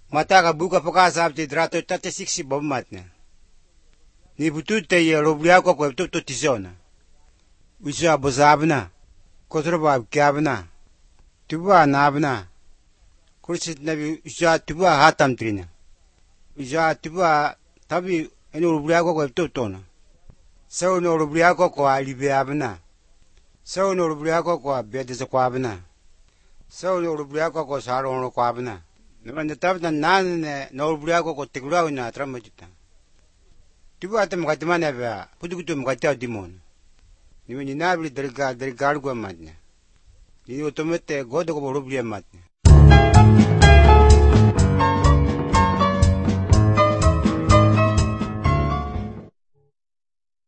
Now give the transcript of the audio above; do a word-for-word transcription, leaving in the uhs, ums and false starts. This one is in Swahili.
Mataka buka paka sabti drato tate siksi bommatne. Ni butute ye robriako ko to tizona. Usa bozabna. Kotroba kyabna. Tuba nabna. Kursit nabi usa tuba hatam trina. Usa tuba tabi eno robriako ko to tona. Sau no robriako ko alibeabna. Sau no robriako ko bedese kwabna. Sau no robriako ko saron kwabna. Nanda tabna nan no robriako ko tigrao na tramajita. Tuba atam katimana ba putukutu mkata dimon. Ni ni nabli derga derga gwa matnya. Ni otomete godo ko robria matnya.